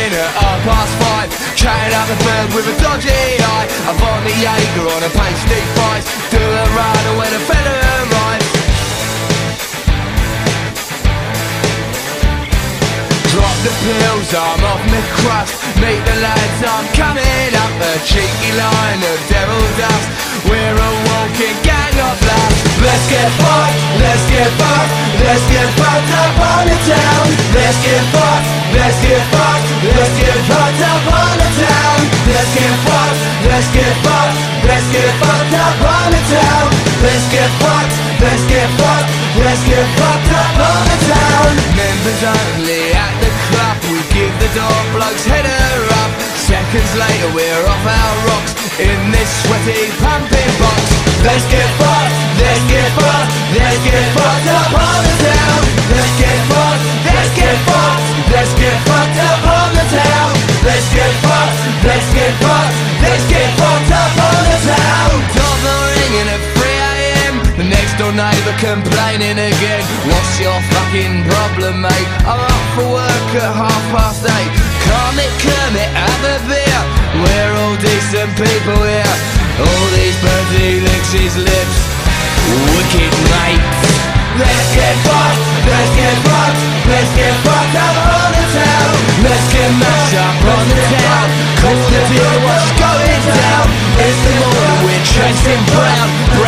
in at 5:30, chatting up the bird with a dodgy eye. I'm on the Jaeger on a pasty price, do a rider when a fella arrives. Drop the pills, I'm off my crust. Meet the lads, I'm coming up. A cheeky line of devil dust. We're a walking gang of blast. Let's get fucked, let's get fucked, let's get fucked up on the town. Let's get fucked, let's get fucked, let's get fucked up on the town. Let's get fucked, let's get fucked, let's get fucked up on the town. Let's get fucked, let's get fucked, let's get fucked up on the town. Members only at the club, we give the door blokes header up. Seconds later we're off our rocks in this sweaty pumping box. Let's get fucked, let's get fucked, let's get fucked up on the town. Let's get fucked, let's get fucked, let's get fucked up on the town. Let's get fucked, let's get fucked, let's get fucked up on the town. Doorbell ringing at 3 AM, the next door neighbour complaining again. What's your fucking problem, mate? I'm up for work at 8:30. Kermit, Kermit, have a beer. We're all decent people here. All these birds he licks his lips. Wicked mates. Let's get fucked, let's get fucked, let's get fucked up on the town. Let's get mashed up on the town. Call the deal, what's going down? It's the morning, we're chasing brown.